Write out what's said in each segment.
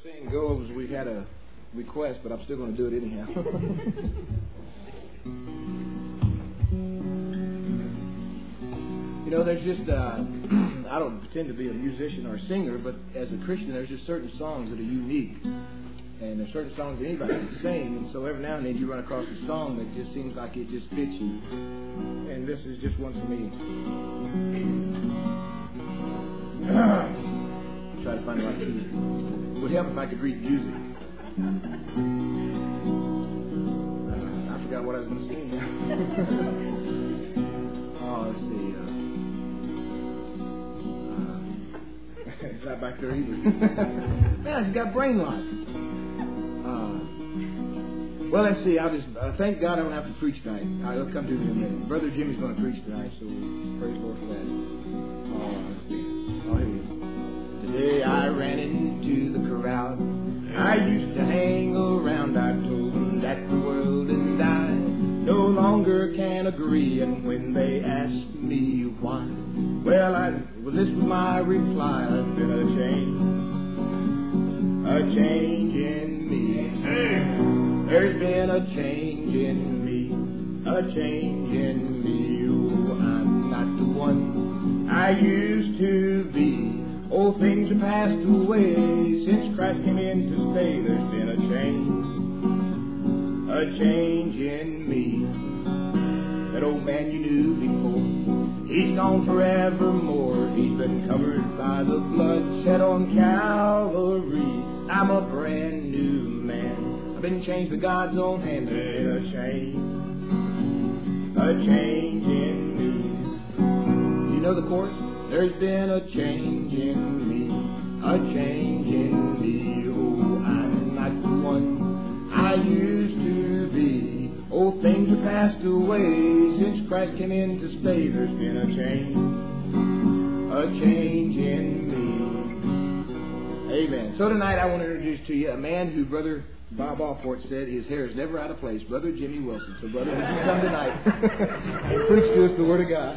saying go as we had a request, but I'm still going to do it anyhow. You know, there's just, I don't pretend to be a musician or a singer, but as a Christian, there's just certain songs that are unique. And there's certain songs that anybody can sing, and so every now and then you run across a song that just seems like it just fits you. And this is just one for me. Try to find the right key. It would help if I could read music. I forgot what I was going to sing now. Oh, let's see. It's not back there either. Man, she's got brain lock. Well, let's see. I'll just thank God I don't have to preach tonight. I'll come to you in a minute. Brother Jimmy's going to preach tonight, so praise the Lord for that. Oh, let's see. Oh, here it is. Today I ran into the crowd I used to hang around. I told them that the world and I no longer can agree. And when they asked me why, well, this was my reply. There's been a change in me. Hey. There's been a change in me, a change in me. Oh, I'm not the one I used to be. Old things are passed away. Since Christ came in to stay, there's been a change in me. That old man you knew before, he's gone forevermore. He's been covered by the blood shed on Calvary. I'm a brand new man. I've been changed by God's own hand. There's been a change in me. You know the chorus? There's been a change in me, a change in me. Oh, I'm not the one I used to be. Old things are passed away. Since Christ came in to stay, there's been a change in me. Amen. So tonight I want to introduce to you a man who Brother Bob Alport said his hair is never out of place. Brother Jimmy Wilson. So, brother, would you come tonight and preach to us the Word of God?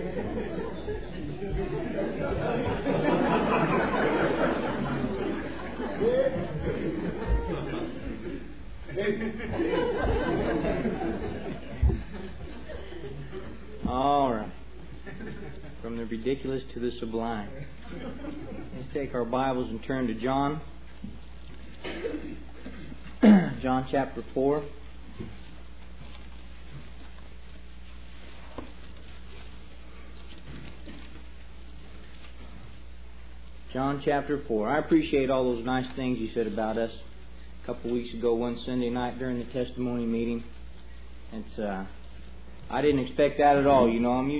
All right. From the ridiculous to the sublime. Let's take our Bibles and turn to John. John chapter 4. John chapter 4. I appreciate all those nice things you said about us a couple weeks ago, one Sunday night during the testimony meeting. It's I didn't expect that at all. You know, I'm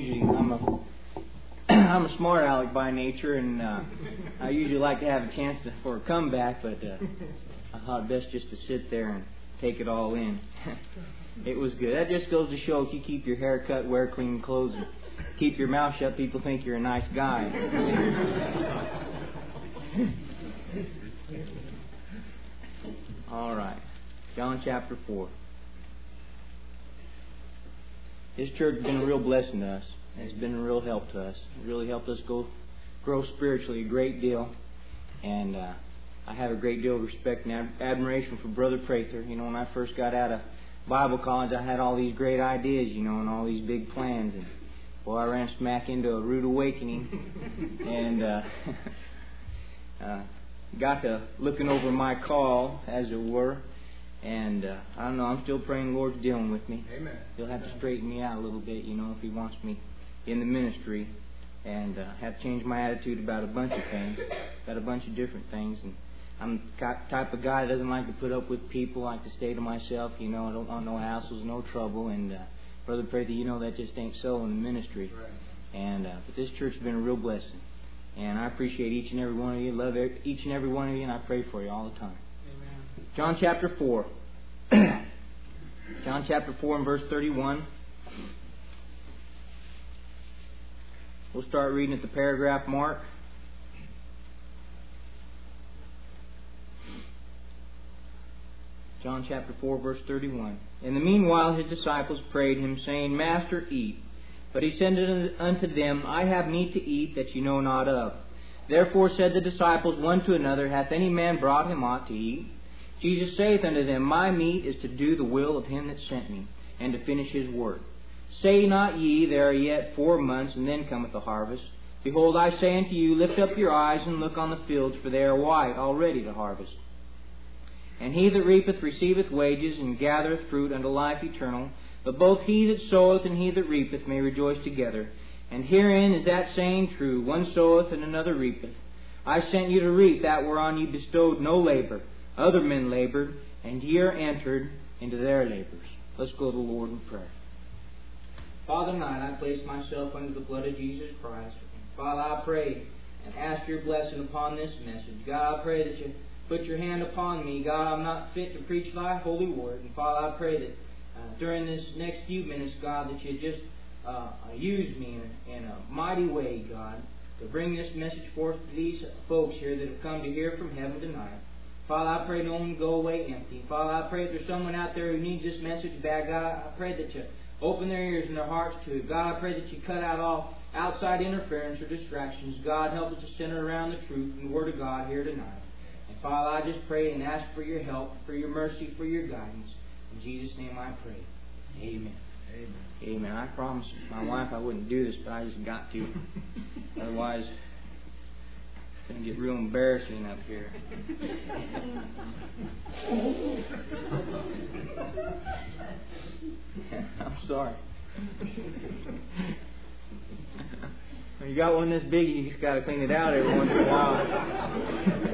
a smart aleck by nature, and I usually like to have a chance for a comeback, but I thought best just to sit there and take it all in. It was good. That just goes to show if you keep your hair cut, wear clean clothes, and keep your mouth shut, people think you're a nice guy. All right. John chapter 4. This church has been a real blessing to us. It's been a real help to us. It really helped us grow spiritually a great deal. And I have a great deal of respect and admiration for Brother Prather. You know, when I first got out of Bible college, I had all these great ideas, you know, and all these big plans. And, well, I ran smack into a rude awakening. And got to looking over my call, as it were. And I don't know, I'm still praying the Lord's dealing with me. Amen. He'll have to straighten me out a little bit, you know, if He wants me in the ministry. And have to change my attitude about a bunch of things, about a bunch of different things. And I'm the type of guy that doesn't like to put up with people, like to stay to myself, you know, I don't want no hassles, no trouble. And Brother Prather, you know that just ain't so in the ministry. Right. And but this church has been a real blessing. And I appreciate each and every one of you, love each and every one of you, and I pray for you all the time. Amen. John chapter 4. John chapter 4 and verse 31. We'll start reading at the paragraph mark. John chapter 4, verse 31. In the meanwhile his disciples prayed him, saying, Master, eat. But he said unto them, I have meat to eat that you know not of. Therefore said the disciples one to another, Hath any man brought him aught to eat? Jesus saith unto them, My meat is to do the will of him that sent me, and to finish his work. Say not ye, There are yet 4 months, and then cometh the harvest. Behold, I say unto you, Lift up your eyes, and look on the fields, for they are white already to harvest. And he that reapeth receiveth wages, and gathereth fruit unto life eternal. But both he that soweth and he that reapeth may rejoice together. And herein is that saying true, One soweth and another reapeth. I sent you to reap that whereon ye bestowed no labor. Other men labored, and ye are entered into their labors. Let's go to the Lord in prayer. Father, tonight I place myself under the blood of Jesus Christ. Father, I pray and ask your blessing upon this message. God, I pray that you put your hand upon me. God, I'm not fit to preach thy holy word. And Father, I pray that during this next few minutes, God, that you just use me in a mighty way, God, to bring this message forth to these folks here that have come to hear from heaven tonight. Father, I pray no one go away empty. Father, I pray if there's someone out there who needs this message back, God, I pray that you open their ears and their hearts to it. God, I pray that you cut out all outside interference or distractions. God, help us to center around the truth and the Word of God here tonight. And Father, I just pray and ask for your help, for your mercy, for your guidance. In Jesus' name I pray. Amen. Amen. Amen. I promised my wife I wouldn't do this, but I just got to. Otherwise, it's going to get real embarrassing up here. I'm sorry. When you got one this big, you just got to clean it out every once in a while.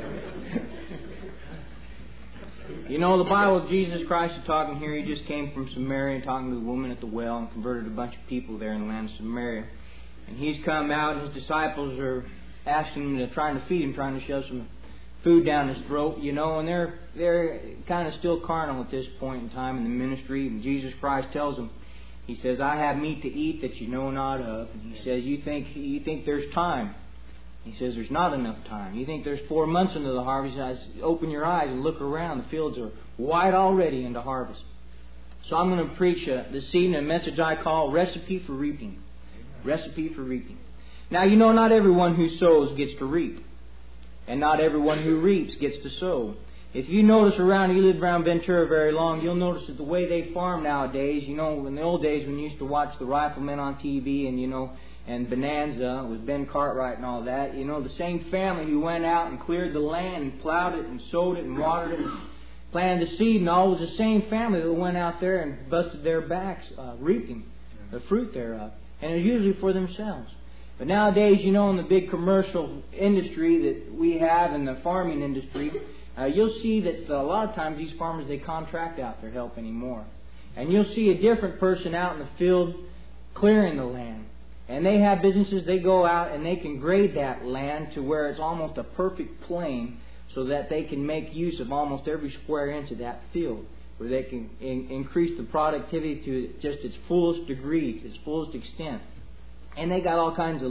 You know, the Bible, Jesus Christ is talking here. He just came from Samaria and talking to the woman at the well and converted a bunch of people there in the land of Samaria. And he's come out, and his disciples are asking him, trying to feed him, trying to shove some food down his throat, you know, and they're kind of still carnal at this point in time in the ministry. And Jesus Christ tells them, He says, I have meat to eat that you know not of. And He says, you think there's time. He says, there's not enough time. You think there's 4 months into the harvest. Open your eyes and look around. The fields are white already into harvest. So I'm going to preach this evening a message I call Recipe for Reaping. Recipe for Reaping. Now, you know, not everyone who sows gets to reap. And not everyone who reaps gets to sow. If you notice around, you live around Ventura very long, you'll notice that the way they farm nowadays, you know, in the old days when you used to watch the Riflemen on TV and, you know, and Bonanza with Ben Cartwright and all that, you know, the same family who went out and cleared the land and plowed it and sowed it and watered it and planted the seed and all was the same family that went out there and busted their backs reaping the fruit thereof. And it was usually for themselves. But nowadays, you know, in the big commercial industry that we have in the farming industry, you'll see that a lot of times these farmers, they contract out their help anymore. And you'll see a different person out in the field clearing the land. And they have businesses, they go out and they can grade that land to where it's almost a perfect plain so that they can make use of almost every square inch of that field, where they can increase the productivity to just its fullest degree, to its fullest extent. And they got all kinds of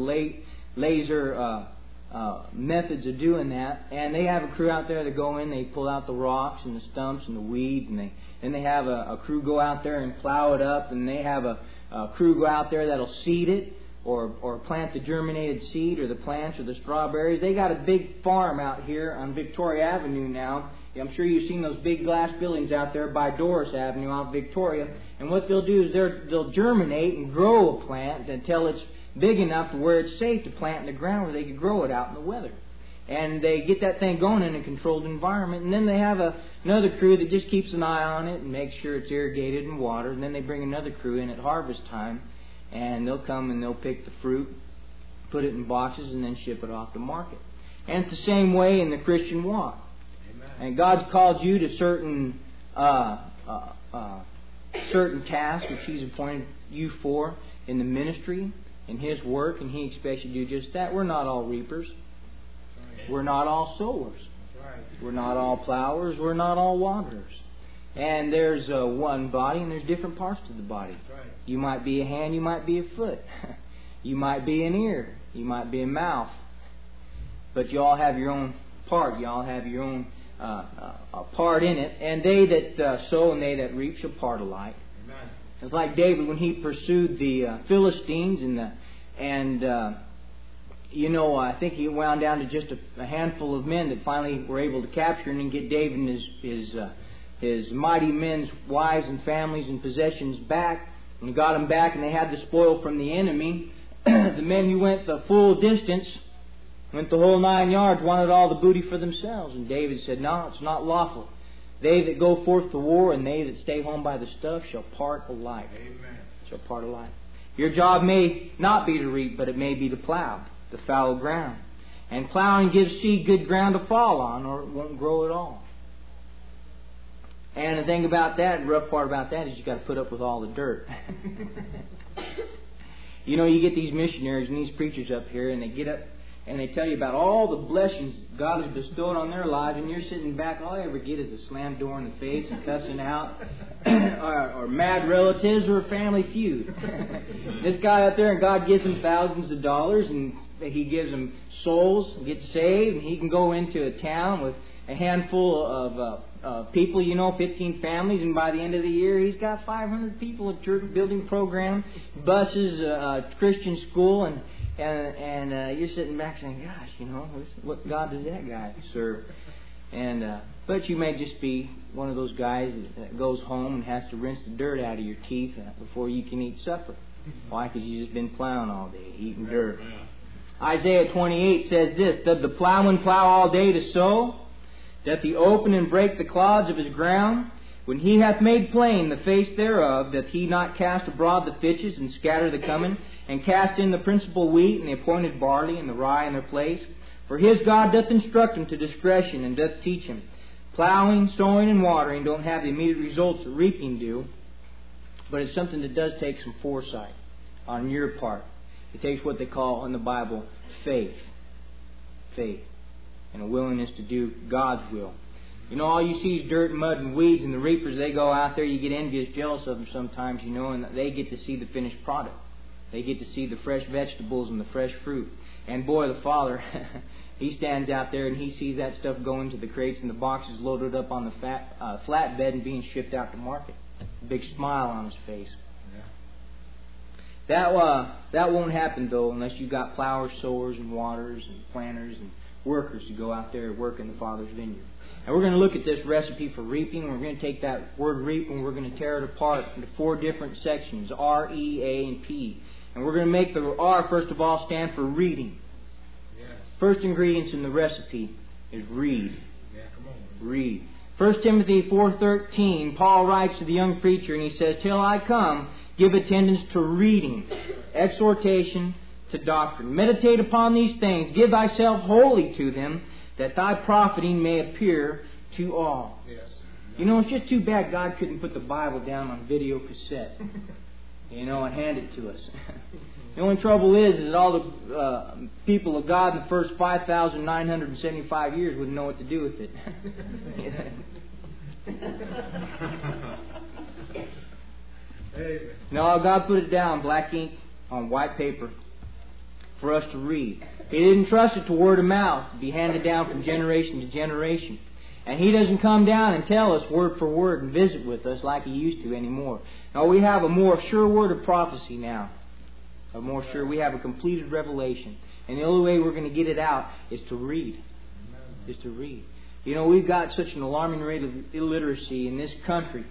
laser methods of doing that. And they have a crew out there that go in, they pull out the rocks and the stumps and the weeds, and they have a crew go out there and plow it up, and they have a crew go out there that'll seed it or plant the germinated seed or the plants or the strawberries. They got a big farm out here on Victoria Avenue now. I'm sure you've seen those big glass buildings out there by Doris Avenue off Victoria. And what they'll do is they'll germinate and grow a plant until it's big enough to where it's safe to plant in the ground where they can grow it out in the weather. And they get that thing going in a controlled environment. And then they have another crew that just keeps an eye on it and makes sure it's irrigated and watered. And then they bring another crew in at harvest time. And they'll come and they'll pick the fruit, put it in boxes, and then ship it off to market. And it's the same way in the Christian walk. Amen. And God's called you to certain tasks which He's appointed you for in the ministry, in His work, and He expects you to do just that. We're not all reapers. We're not all sowers. We're not all plowers. We're not all waterers. And there's one body, and there's different parts to the body. You might be a hand, you might be a foot. You might be an ear. You might be a mouth. But you all have your own part. You all have your own part in it. And they that sow and they that reap shall part alike. Amen. It's like David when he pursued the Philistines and I think he wound down to just a handful of men that finally were able to capture him and get David and his mighty men's wives and families and possessions back. And he got them back, and they had the spoil from the enemy. The men who went the full distance, went the whole 9 yards, wanted all the booty for themselves. And David said, "No, it's not lawful. They that go forth to war and they that stay home by the stuff shall part alike." Amen. Shall part alike. Your job may not be to reap, but it may be to plow the fallow ground. And plowing gives seed good ground to fall on, or it won't grow at all. And the thing about that, the rough part about that, is you got to put up with all the dirt. You get these missionaries and these preachers up here, and they get up and they tell you about all the blessings God has bestowed on their lives, and you're sitting back, all I ever get is a slam door in the face and cussing out, or mad relatives, or a family feud. This guy up there, and God gives him thousands of dollars, and He gives him souls, gets saved, and he can go into a town with a handful of people, 15 families, and by the end of the year he's got 500 people, a church building program, buses, Christian school, and you're sitting back saying, "Gosh, what God does that guy serve?" But you may just be one of those guys that goes home and has to rinse the dirt out of your teeth before you can eat supper. Why? Because you've just been plowing all day, eating dirt. Isaiah 28 says this: "Doth the plowman plow all day to sow? Doth he open and break the clods of his ground? When he hath made plain the face thereof, doth he not cast abroad the fitches, and scatter the cummin, and cast in the principal wheat, and the appointed barley, and the rye in their place? For his God doth instruct him to discretion, and doth teach him. Plowing, sowing, and watering don't have the immediate results that reaping do, but it's something that does take some foresight on your part. It takes what they call in the Bible faith. Faith. And a willingness to do God's will. All you see is dirt and mud and weeds, and the reapers, they go out there, you get envious, jealous of them sometimes, and they get to see the finished product. They get to see the fresh vegetables and the fresh fruit. And boy, the Father, He stands out there and He sees that stuff go into the crates and the boxes loaded up on the flatbed and being shipped out to market. A big smile on His face. That won't happen, though, unless you've got plowers, sowers, and waters, and planters, and workers to go out there and work in the Father's vineyard. And we're going to look at this recipe for reaping. We're going to take that word reap and we're going to tear it apart into 4 different sections: R, E, A, and P. And we're going to make the R, first of all, stand for reading. Yes. First ingredients in the recipe is read. Yeah, come on. Read. 1 Timothy 4:13, Paul writes to the young preacher and he says, "Till I come, give attendance to reading, exhortation, to doctrine. Meditate upon these things. Give thyself wholly to them, that thy profiting may appear to all." Yes. It's just too bad God couldn't put the Bible down on video cassette, and hand it to us. The only trouble is that all the people of God in the first 5,975 years wouldn't know what to do with it. No, God put it down, black ink on white paper, for us to read. He didn't trust it to word of mouth, to be handed down from generation to generation. And He doesn't come down and tell us word for word and visit with us like He used to anymore. No, we have a more sure word of prophecy now. We have a completed revelation. And the only way we're going to get it out is to read. Is to read. We've got such an alarming rate of illiteracy in this country.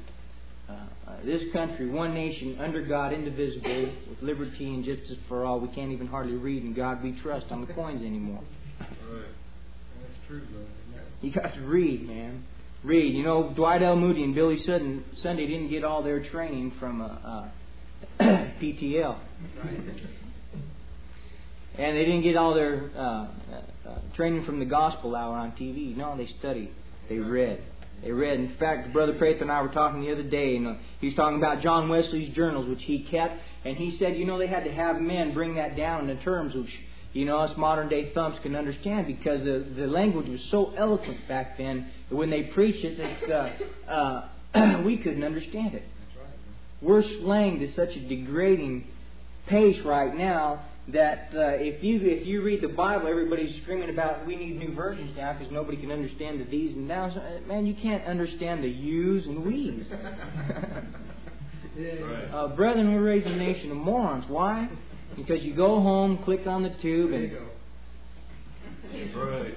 One nation, under God, indivisible, with liberty and justice for all. We can't even hardly read "In God We Trust" on the coins anymore. Right. That's true, brother. You got to read, man. Read. Dwight L. Moody and Billy Sunday didn't get all their training from PTL. Right. And they didn't get all their training from the Gospel Hour on TV. No, they studied. They read. In fact, Brother Prather and I were talking the other day, and he was talking about John Wesley's journals, which he kept, and he said, they had to have men bring that down in terms which, us modern-day thumps can understand, because the language was so eloquent back then that when they preached it, that we couldn't understand it. We're slang to such a degrading pace right now that if you read the Bible, everybody's screaming about we need new versions now because nobody can understand the these and thous. Man, you can't understand the yous and we's. Brethren, we're raising a nation of morons. Why? Because you go home, click on the tube, and Right.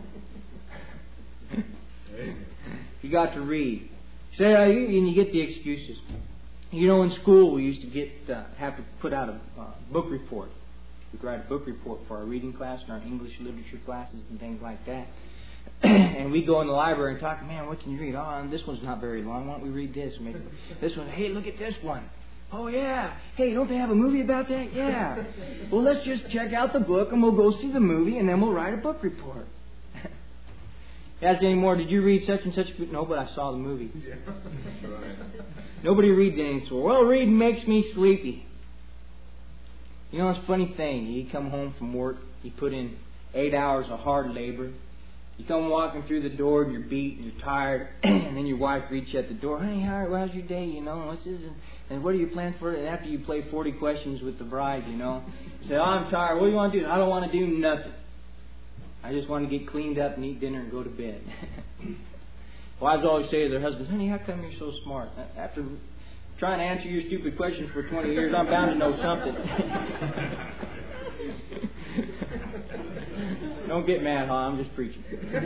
You got to read. So, and you get the excuses. You know, in school we used to have to put out a book report. We'd write a book report for our reading class and our English literature classes and things like that. And we go in the library and talk, man, what can you read? Oh, this one's not very long. Why don't we read this? Maybe this one. Hey, look at this one. Oh, yeah. Hey, don't they have a movie about that? Yeah. Well, let's just check out the book and we'll go see the movie and then we'll write a book report. Ask anymore, did you read such and such? No, but I saw the movie. Yeah. Right. Nobody reads anything. Well, reading makes me sleepy. You know, it's a funny thing. You come home from work, you put in 8 hours of hard labor. You come walking through the door and you're beat and you're tired, and then your wife greets you at the door. Hey, how's your day? You know, what's this? And what are your plans for it? And after you play 40 questions with the bride, you know, you say, oh, I'm tired. What do you want to do? I don't want to do nothing. I just want to get cleaned up and eat dinner and go to bed. Wives always say to their husbands, honey, how come you're so smart? After trying to answer your stupid questions for 20 years, I'm bound to know something. Don't get mad, huh? I'm just preaching.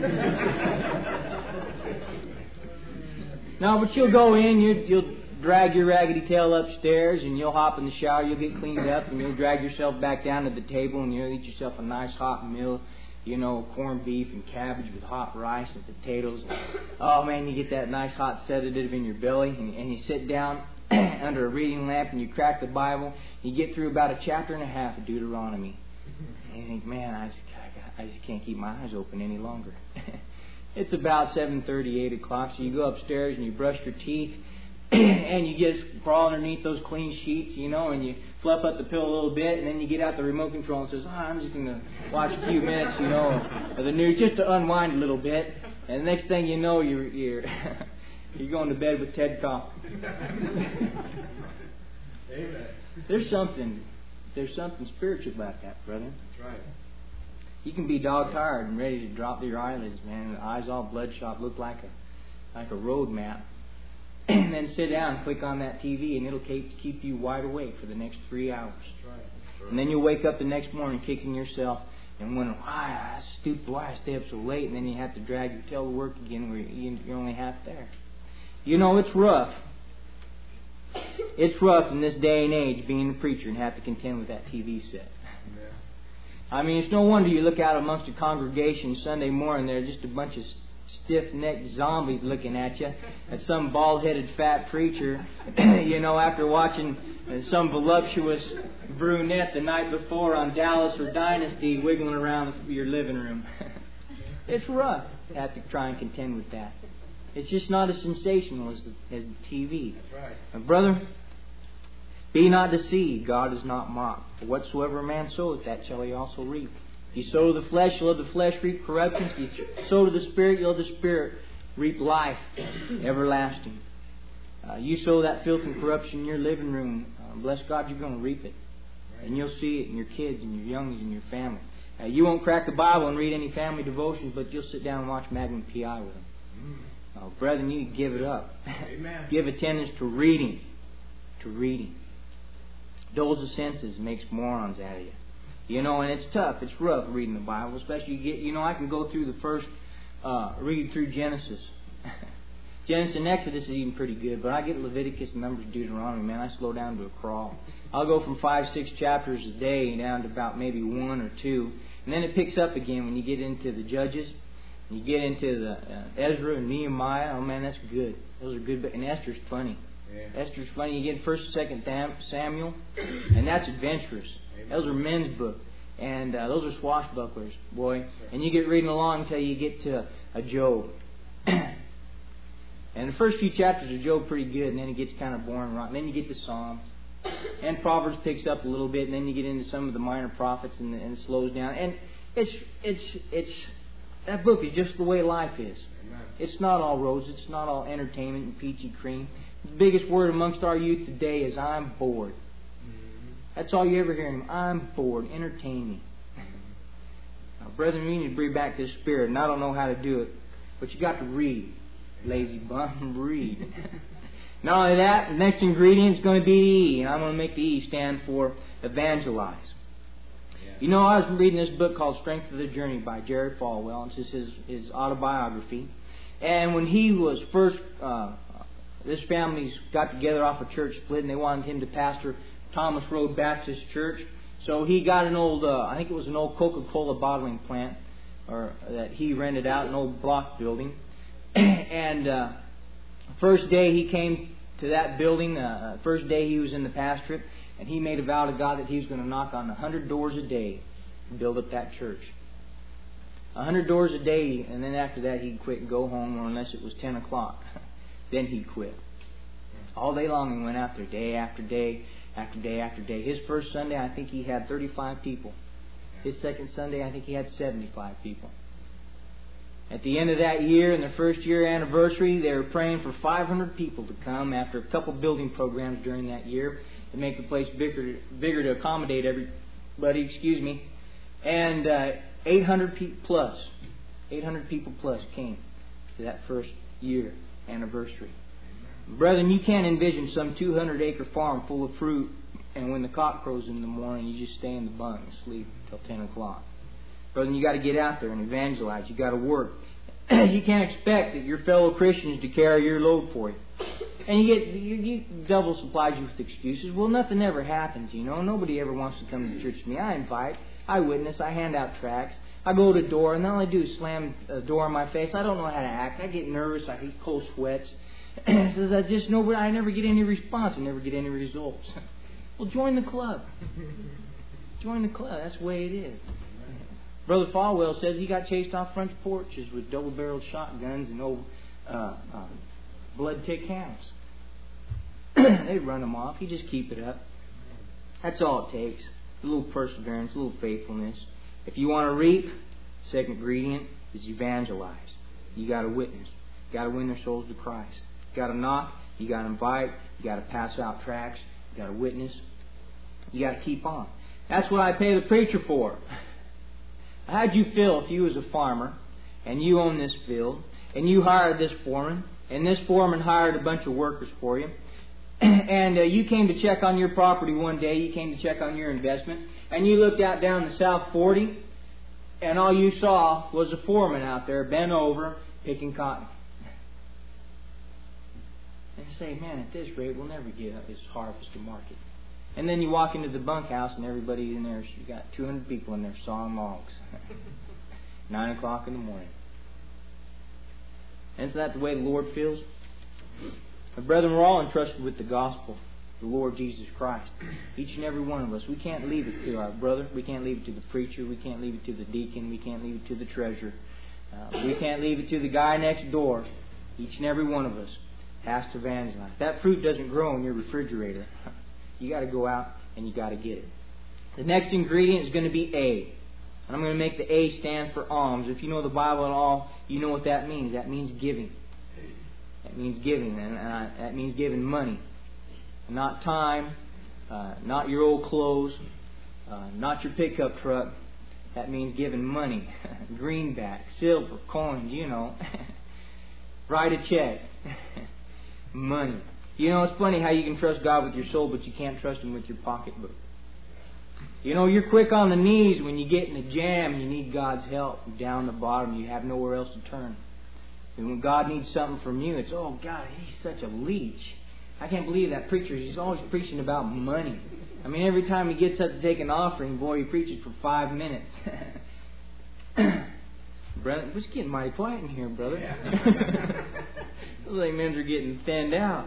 No, but you'll go in, you'll drag your raggedy tail upstairs, and you'll hop in the shower, you'll get cleaned up, and you'll drag yourself back down to the table, and you'll eat yourself a nice hot meal. You know, corned beef and cabbage with hot rice and potatoes. Oh, man, you get that nice hot sedative in your belly, and you sit down under a reading lamp, and you crack the Bible. You get through about a chapter and a half of Deuteronomy. And you think, man, I just can't keep my eyes open any longer. It's about 7:30, 8 o'clock, so you go upstairs and you brush your teeth, and you just crawl underneath those clean sheets, you know, and you fluff up the pillow a little bit, and then you get out the remote control and says, I'm just going to watch a few minutes, you know, of the news just to unwind a little bit. And the next thing you know, you're you're going to bed with Ted Koppel. Amen. There's something spiritual about that, brother. That's right. You can be dog tired and ready to drop your eyelids, man. The eyes all bloodshot, look like a road map. And then sit down and click on that TV, and it'll keep you wide awake for the next 3 hours. That's right. That's right. And then you'll wake up the next morning kicking yourself and wondering, why I stay up so late, and then you have to drag your tail to work again where you're only half there. You know, it's rough. It's rough in this day and age being a preacher and have to contend with that TV set. Yeah. I mean, it's no wonder you look out amongst a congregation Sunday morning, there's just a bunch of stiff-necked zombies looking at you, at some bald-headed fat preacher, you know, after watching some voluptuous brunette the night before on Dallas or Dynasty wiggling around your living room. It's rough to have to try and contend with that. It's just not as sensational as the TV. That's right. And brother, be not deceived, God is not mocked. For whatsoever a man soweth, that shall he also reap. If you sow to the flesh, you'll of the flesh reap corruption. If you sow to the Spirit, you'll of the Spirit reap life everlasting. You sow that filth and corruption in your living room, bless God, you're going to reap it. Right. And you'll see it in your kids and your youngins and your family. You won't crack the Bible and read any family devotions, but you'll sit down and watch Magnum P.I. with them. Brethren, you need to give it up. Amen. Give attendance to reading. To reading. Dulls the senses, makes morons out of you. You know, and it's tough. It's rough reading the Bible, especially I can go through the first, read through Genesis. Genesis and Exodus is even pretty good, but I get Leviticus, Numbers, Deuteronomy, man, I slow down to a crawl. I'll go from 5-6 chapters a day down to about maybe 1 or 2, and then it picks up again when you get into the Judges, and you get into the Ezra and Nehemiah. Oh man, that's good. Those are good, and Esther's funny. Yeah. Esther's funny. You get 1st and 2nd Samuel, and that's adventurous. Amen. Those are men's books, and those are swashbucklers, boy. And you get reading along until you get to a Job. And the first few chapters of Job are pretty good, and then it gets kind of boring, right? And then you get to Psalms, and Proverbs picks up a little bit, and then you get into some of the minor prophets, and it slows down. And it's that book is just the way life is. Amen. It's not all roses. It's not all entertainment and peachy cream. The biggest word amongst our youth today is I'm bored. Mm-hmm. That's all you ever hear him. I'm bored. Entertain me. Now, brethren, we need to bring back this spirit, and I don't know how to do it, but you got to read. Lazy bum, read. Not only that, the next ingredient is going to be E, and I'm going to make the E stand for evangelize. You know, I was reading this book called Strength of the Journey by Jerry Falwell. It's just his autobiography. And when he was first, this family's got together off a church split, and they wanted him to pastor Thomas Road Baptist Church. So he got an old, I think it was an old Coca-Cola bottling plant, or that he rented out, an old block building. And first day he came to that building, first day he was in the pastorate, and he made a vow to God that he was going to knock on 100 doors a day and build up that church. 100 doors a day, and then after that he'd quit and go home, or unless it was 10 o'clock. Then he'd quit. All day long he went out there, day after day, after day after day. His first Sunday, I think he had 35 people. His second Sunday, I think he had 75 people. At the end of that year, in their first year anniversary, they were praying for 500 people to come after a couple building programs during that year to make the place bigger to accommodate everybody. And 800 people plus came to that first year anniversary. Brethren, you can't envision some 200-acre farm full of fruit, and when the cock crows in the morning, you just stay in the bunk and sleep till 10 o'clock. Brethren, you got to get out there and evangelize. You got to work. You can't expect that your fellow Christians to carry your load for you. And you double supplies you with excuses. Well, nothing ever happens, you know. Nobody ever wants to come to church with me. I invite, I witness, I hand out tracts. I go to the door, and all I do is slam a door in my face. I don't know how to act. I get nervous. I get cold sweats. So I never get any response. I never get any results. Well, join the club. Join the club. That's the way it is. Brother Falwell says he got chased off front porches with double-barreled shotguns and old blood-tick hounds. They'd run him off. He just keep it up. That's all it takes. A little perseverance, a little faithfulness. If you want to reap, the second ingredient is evangelize. You got to witness. You got to win their souls to Christ. You got to knock. You got to invite. You got to pass out tracts. You got to witness. You got to keep on. That's what I pay the preacher for. How'd you feel if you was a farmer and you own this field and you hired this foreman and this foreman hired a bunch of workers for you and you came to check on your property one day, you came to check on your investment, and you looked out down the South 40 and all you saw was a foreman out there bent over picking cotton. And you say, man, at this rate we'll never get this harvest to market. And then you walk into the bunkhouse and everybody in there, you got 200 people in there sawing logs. 9 o'clock in the morning. Isn't that the way the Lord feels? But brethren, we're all entrusted with the gospel, the Lord Jesus Christ. Each and every one of us. We can't leave it to our brother. We can't leave it to the preacher. We can't leave it to the deacon. We can't leave it to the treasurer. We can't leave it to the guy next door. Each and every one of us has to evangelize. That fruit doesn't grow in your refrigerator. You got to go out and you got to get it. The next ingredient is going to be A. And I'm going to make the A stand for alms. If you know the Bible at all, you know what that means. That means giving. That means giving. And that means giving money. Not time, not your old clothes, not your pickup truck. That means giving money. Greenback, silver, coins, you know. Write a check. Money. You know, it's funny how you can trust God with your soul, but you can't trust Him with your pocketbook. You know, you're quick on the knees when you get in a jam and you need God's help. Down the bottom, you have nowhere else to turn. And when God needs something from you, it's, oh, God, he's such a leech. I can't believe that preacher. He's always preaching about money. I mean, every time he gets up to take an offering, boy, he preaches for 5 minutes. Brother, it's getting mighty quiet in here, brother. Those amens are getting thinned out.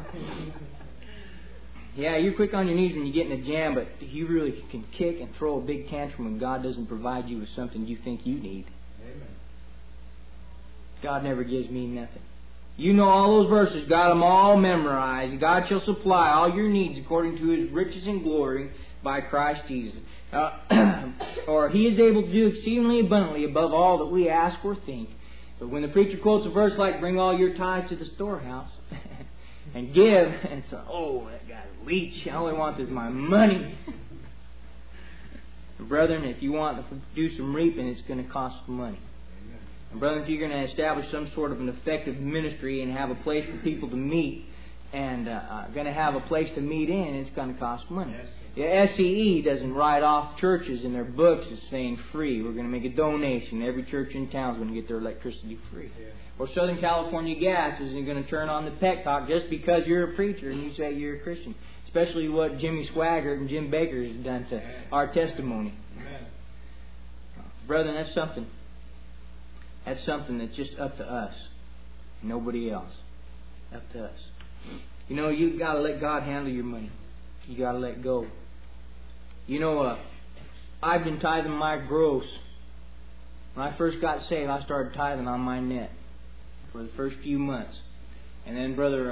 Yeah, you're quick on your knees when you get in a jam, but you really can kick and throw a big tantrum when God doesn't provide you with something you think you need. Amen. God never gives me nothing. You know all those verses, got them all memorized. God shall supply all your needs according to His riches and glory by Christ Jesus. Or He is able to do exceedingly abundantly above all that we ask or think. But when the preacher quotes a verse like, bring all your tithes to the storehouse and give, and so, oh, that guy's a leech. All he wants is my money. Brethren, if you want to do some reaping, it's going to cost some money. And brethren, if you're going to establish some sort of an effective ministry and have a place for people to meet and going to have a place to meet in, it's going to cost money. The SCE doesn't write off churches in their books as saying free. We're going to make a donation. Every church in town is going to get their electricity free. Or Southern California Gas isn't going to turn on the petcock just because you're a preacher and you say you're a Christian. Especially what Jimmy Swaggart and Jim Baker have done to our testimony. Brethren, that's something. That's something that's just up to us. Nobody else. Up to us. You know, you've got to let God handle your money. You got to let go. You know, I've been tithing my gross. When I first got saved, I started tithing on my net for the first few months. And then brother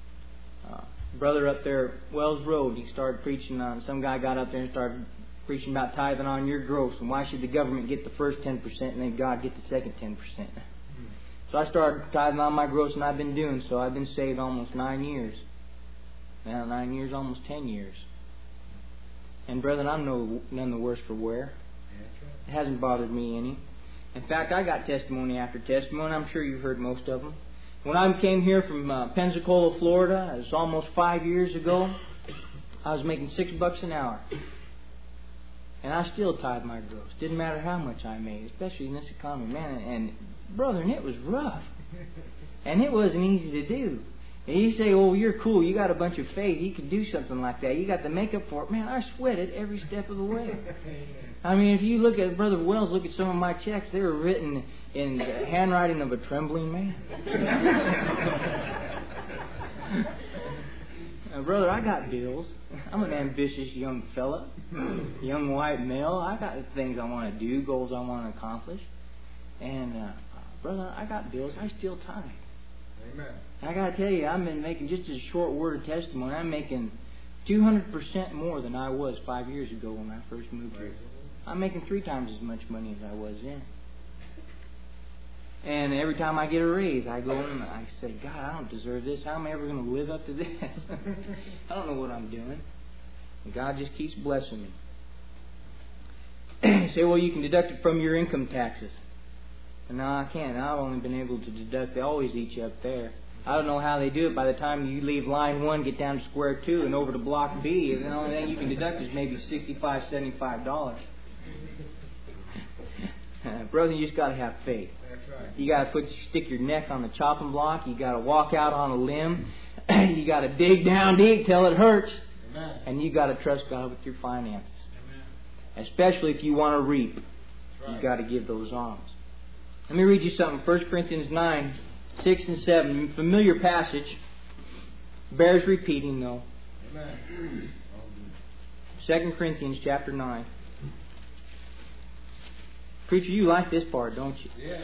up there, Wells Road, he started preaching on, some guy got up there and started preaching about tithing on your gross. And why should the government get the first 10% and then God get the second 10%? So I started tithing on my gross, and I've been doing so. I've been saved almost 9 years. Now 9 years, almost 10 years. And brethren, I'm none the worse for wear. It hasn't bothered me any. In fact, I got testimony after testimony. I'm sure you've heard most of them. When I came here from Pensacola, Florida, it was almost 5 years ago, I was making $6 an hour. And I still tithe my gross. Didn't matter how much I made, especially in this economy. Man, and brethren, it was rough. And it wasn't easy to do. And you say, oh, you're cool. You got a bunch of faith. You could do something like that. You got the makeup for it. Man, I sweated every step of the way. I mean, if you look at Brother Wells, look at some of my checks. They were written in the handwriting of a trembling man. Brother, I got bills. I'm an ambitious young fella, young white male. I got things I want to do, goals I want to accomplish. And, brother, I got bills. I still tithe. Amen. I got to tell you, I've been making, just as a short word of testimony, I'm making 200% more than I was 5 years ago when I first moved here. I'm making 3 times as much money as I was then. And every time I get a raise, I go in and I say, God, I don't deserve this. How am I ever going to live up to this? I don't know what I'm doing. And God just keeps blessing me. You say, well, you can deduct it from your income taxes. No, I can't. I've only been able to deduct. They always eat you up there. I don't know how they do it. By the time you leave line 1, get down to square 2, and over to block B, the only thing you can deduct is maybe $65, $75. Brother, you just got to have faith. That's right. You got to stick your neck on the chopping block. You got to walk out on a limb. You got to dig down deep till it hurts. Amen. And you got to trust God with your finances. Amen. Especially if you want to reap. Right. You got to give those alms. Let me read you something. 1 Corinthians 9, 6 and 7. Familiar passage. Bears repeating though. Amen. 2 Corinthians chapter 9. Preacher, you like this part, don't you? Yes.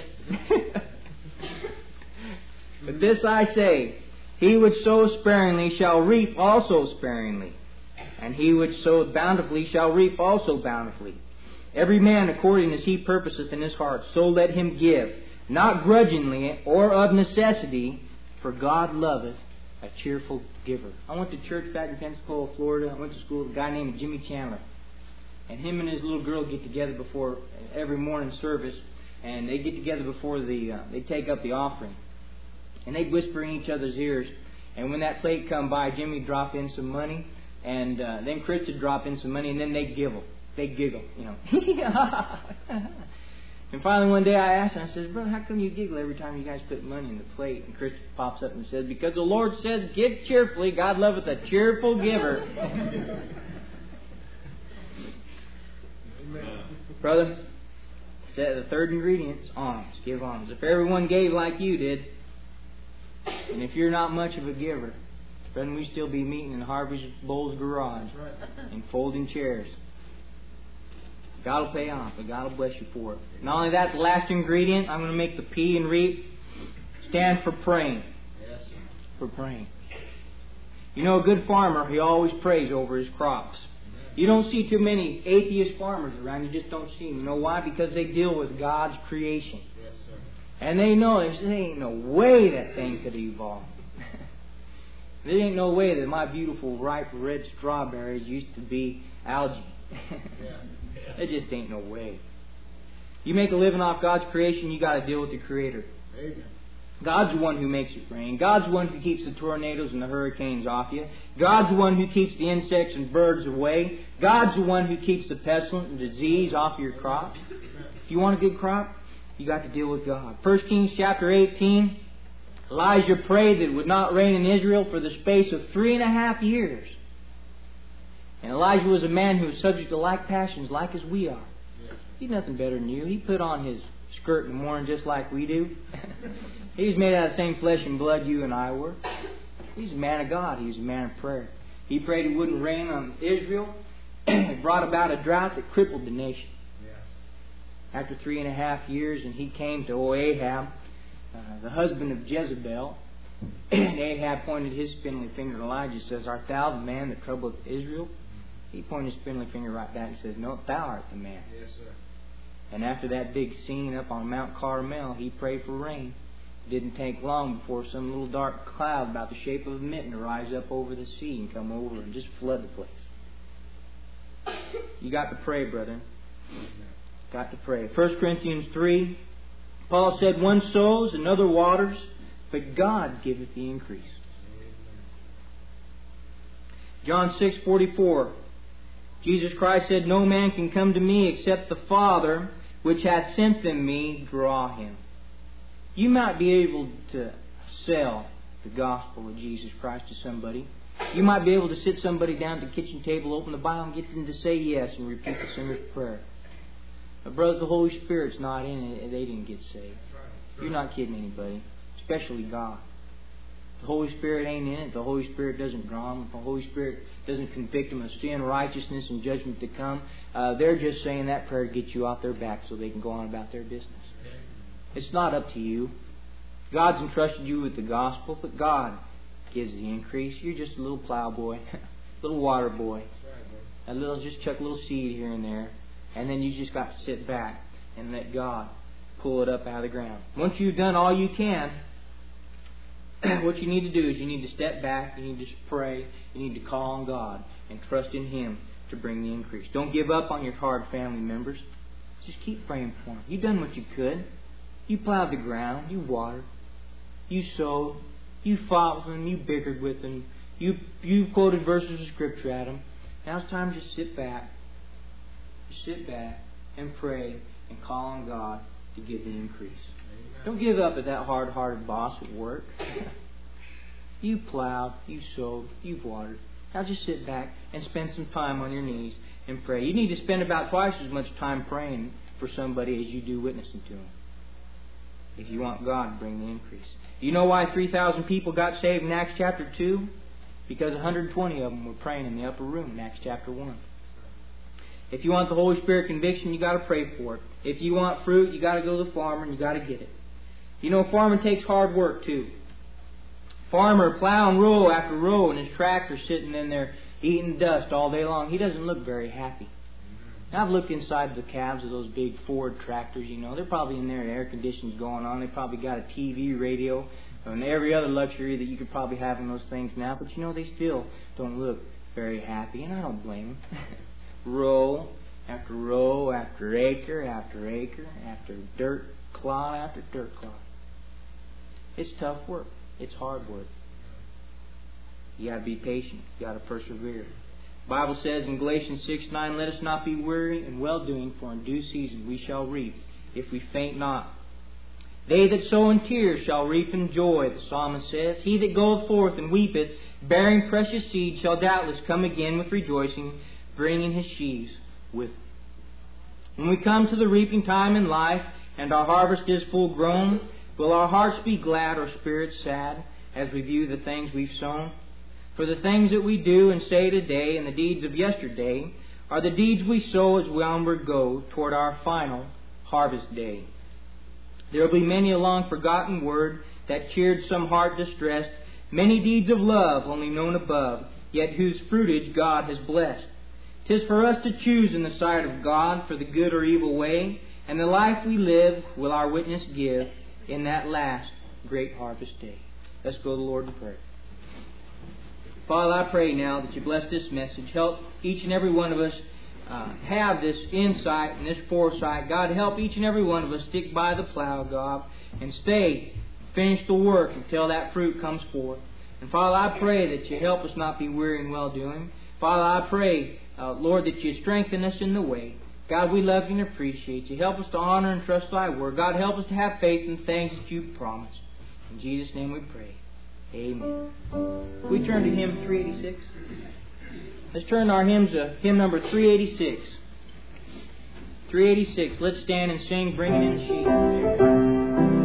But this I say, he which sows sparingly shall reap also sparingly, and he which soweth bountifully shall reap also bountifully. Every man according as he purposeth in his heart, so let him give, not grudgingly or of necessity, for God loveth a cheerful giver. I went to church back in Pensacola, Florida. I went to school with a guy named Jimmy Chandler. And him and his little girl get together before every morning service, and they get together before they take up the offering. And they whisper in each other's ears. And when that plate come by, Jimmy drop in some money, and then Chris would drop in some money, and then they giggle. They giggle, you know. And finally one day I asked him, I said, brother, how come you giggle every time you guys put money in the plate? And Chris pops up and says, because the Lord says, give cheerfully, God loveth a cheerful giver. Brother, said the third ingredient is alms. Give alms. If everyone gave like you did, and if you're not much of a giver, then we still be meeting in Harvey's Bowles garage and folding chairs. God will pay off, but God will bless you for it. Not only that, the last ingredient, I'm going to make the P and reap stand for praying. Yes. For praying. You know, a good farmer, he always prays over his crops. You don't see too many atheist farmers around. You just don't see them. You know why? Because they deal with God's creation. Yes, sir. And they know there ain't no way that thing could evolve. There ain't no way that my beautiful ripe red strawberries used to be algae. There just ain't no way. You make a living off God's creation, you got to deal with the Creator. Amen. God's the one who makes it rain. God's the one who keeps the tornadoes and the hurricanes off you. God's the one who keeps the insects and birds away. God's the one who keeps the pestilence and disease off your crops. If you want a good crop, you got to deal with God. 1 Kings chapter 18, Elijah prayed that it would not rain in Israel for the space of 3.5 years. And Elijah was a man who was subject to like passions like as we are. He's nothing better than you. He put on his skirt in the morning just like we do. He was made out of the same flesh and blood you and I were. He's a man of God. He was a man of prayer. He prayed it wouldn't rain on Israel. It brought about a drought that crippled the nation. After 3.5 years, and he came to Ahab, the husband of Jezebel. And Ahab pointed his spindly finger at Elijah and says, "Art thou the man that troubleth Israel?" He pointed his spindly finger right back and says, "No, thou art the man." Yes, sir. And after that big scene up on Mount Carmel, he prayed for rain. It didn't take long before some little dark cloud about the shape of a mitten to rise up over the sea and come over and just flood the place. You got to pray, brother. Got to pray. 1 Corinthians 3, Paul said, "One sows, another waters, but God giveth the increase." John 6:44, Jesus Christ said, "No man can come to me except the Father, which hath sent them me, draw him." You might be able to sell the gospel of Jesus Christ to somebody. You might be able to sit somebody down at the kitchen table, open the Bible, and get them to say yes and repeat the sinner's prayer. But brother, the Holy Spirit's not in it. They didn't get saved. You're not kidding anybody, especially God. The Holy Spirit ain't in it. The Holy Spirit doesn't draw them. The Holy Spirit doesn't convict them of sin, righteousness, and judgment to come. They're just saying that prayer to get you off their back so they can go on about their business. It's not up to you. God's entrusted you with the gospel, but God gives the increase. You're just a little plow boy, little water boy. Just chuck a little seed here and there. And then you just got to sit back and let God pull it up out of the ground. Once you've done all you can, what you need to do is you need to step back, you need to pray, you need to call on God and trust in Him to bring the increase. Don't give up on your hard family members. Just keep praying for them. You've done what you could. You plowed the ground, you watered, you sowed, you fought with them, you bickered with them, you quoted verses of Scripture at them. Now it's time to just sit back. Just sit back and pray and call on God to give the increase. Amen. Don't give up at that hard-hearted boss at work. You plowed, you sowed, you've watered. Now just sit back and spend some time on your knees and pray. You need to spend about twice as much time praying for somebody as you do witnessing to them, if you want God to bring the increase. You know why 3,000 people got saved in Acts chapter 2? Because 120 of them were praying in the upper room in Acts chapter 1. If you want the Holy Spirit conviction, you got to pray for it. If you want fruit, you got to go to the farmer and you got to get it. You know, farming takes hard work too. Farmer plowing row after row and his tractor sitting in there eating dust all day long. He doesn't look very happy. Now, I've looked inside the cabs of those big Ford tractors, you know. They're probably in there, air conditioning going on. They probably got a TV, radio, and every other luxury that you could probably have in those things now. But, you know, they still don't look very happy, and I don't blame them. Row after acre after dirt clod after dirt clod. It's tough work. It's hard work. You got to be patient. You got to persevere. The Bible says in Galatians 6:9, "Let us not be weary in well-doing, for in due season we shall reap, if we faint not. They that sow in tears shall reap in joy," the psalmist says. "He that goeth forth and weepeth, bearing precious seed, shall doubtless come again with rejoicing, bringing his sheaves with him." When we come to the reaping time in life, and our harvest is full grown, will our hearts be glad or spirits sad as we view the things we've sown? For the things that we do and say today and the deeds of yesterday are the deeds we sow as we onward go toward our final harvest day. There will be many a long forgotten word that cheered some heart distressed, many deeds of love only known above, yet whose fruitage God has blessed. 'Tis for us to choose in the sight of God for the good or evil way, and the life we live will our witness give in that last great harvest day. Let's go to the Lord in prayer. Father, I pray now that you bless this message. Help each and every one of us have this insight and this foresight. God, help each and every one of us stick by the plow, God, and stay finish the work until that fruit comes forth. And Father, I pray that you help us not be weary in well-doing. Father, I pray, Lord, that you strengthen us in the way. God, we love you and appreciate you. Help us to honor and trust thy word. God, help us to have faith in things that you've promised. In Jesus' name we pray. Amen. We turn to hymn 386. Let's turn our hymns to hymn number 386. 386. Let's stand and sing, Bringing in the Sheep.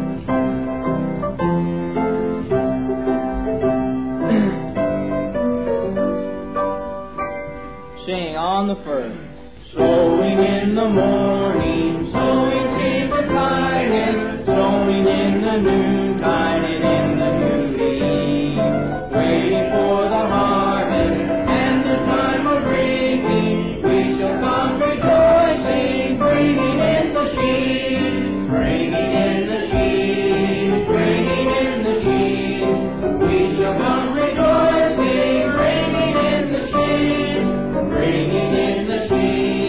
Sing on the first. Sowing in the morning, sowing seed to kindness, sowing in the noontime and in the noonday, waiting for the harvest and the time of reaping. We shall come rejoicing, bringing in the sheep, bringing in the sheep, bringing in the sheep. We shall come rejoicing, bringing in the sheep, bringing in the sheep.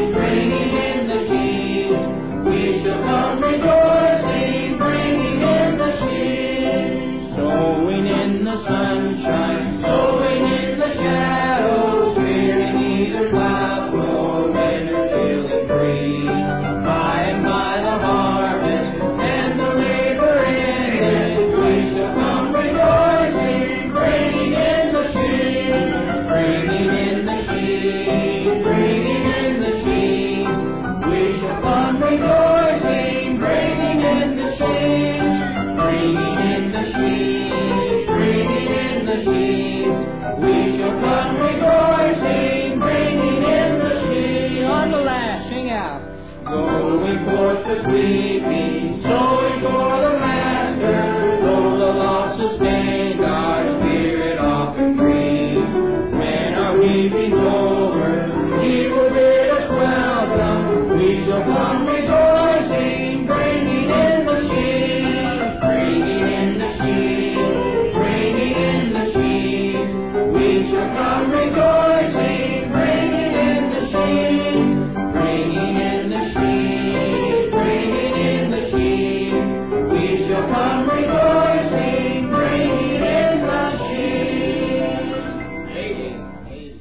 We shall come rejoicing, bringing in the sheep. Sowing in the sunshine, sowing in the shadows, fearing neither cloud nor winter chill and breeze. By and by the harvest and the labor ended, we shall come rejoicing, bringing in the sheep, bringing in the sheep, bringing in the sheep. We shall come rejoicing, bringing in the sheep, bringing in the sheep, bringing in the sheep. We shall come rejoicing, bringing in the sheep. On the last, sing out. Going forth to weeping, sowing for the Master, though the loss sustained, our spirit often grieves. When our weeping's over, He will bid us welcome. We shall come rejoicing, bringing in the sheep, bringing in the sheep, bringing in the sheep. We shall come rejoicing, bringing in the sheep, bringing in the sheep, bringing in the sheep. We shall come rejoicing, bringing in the sheep. Amen.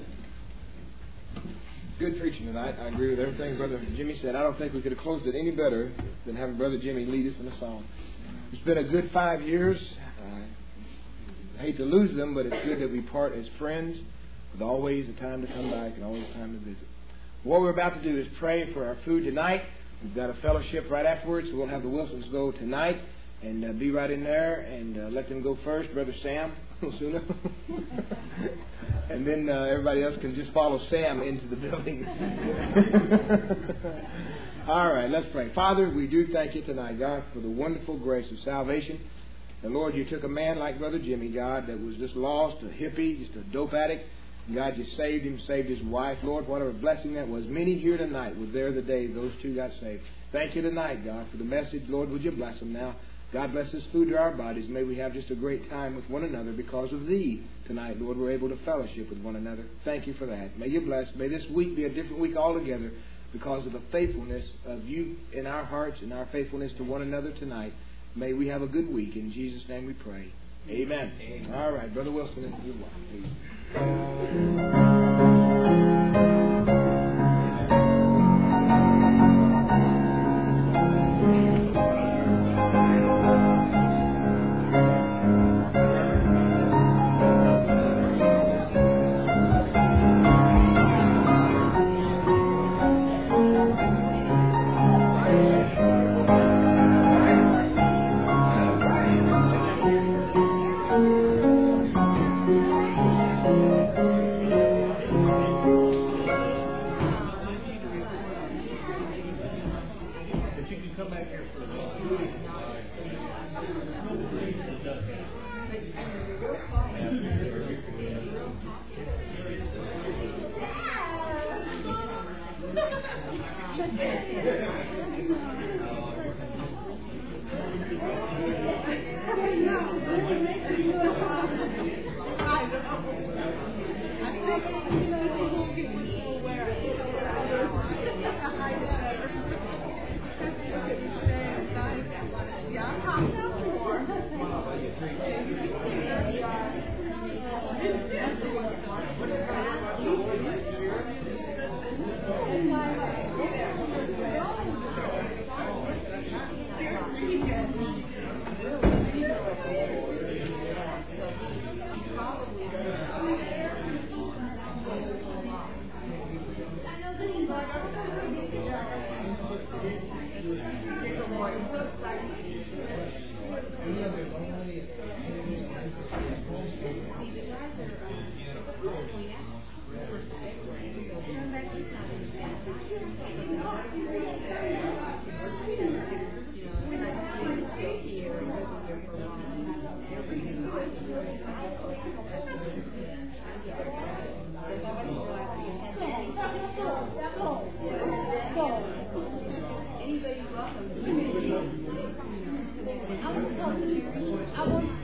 Good preaching tonight. I agree with everything Brother Jimmy said. I don't think we could have closed it any better than having Brother Jimmy lead us in a song. It's been a good 5 years. I hate to lose them, but it's good that we part as friends with always a time to come back and always a time to visit. What we're about to do is pray for our food tonight. We've got a fellowship right afterwards, so we'll have the Wilsons go tonight and be right in there and let them go first. Brother Sam, Osuna. And then everybody else can just follow Sam into the building. All right, let's pray. Father, we do thank you tonight, God, for the wonderful grace of salvation. And Lord, you took a man like Brother Jimmy, God, that was just lost, a hippie, just a dope addict. And God, you saved him, saved his wife. Lord, whatever blessing that was. Many here tonight were there the day those two got saved. Thank you tonight, God, for the message. Lord, would you bless them now? God bless this food to our bodies. May we have just a great time with one another because of Thee tonight. Lord, we're able to fellowship with one another. Thank you for that. May you bless. May this week be a different week altogether because of the faithfulness of you in our hearts and our faithfulness to one another tonight. May we have a good week. In Jesus' name we pray. Amen. Amen. All right, Brother Wilson, if you want, please. I want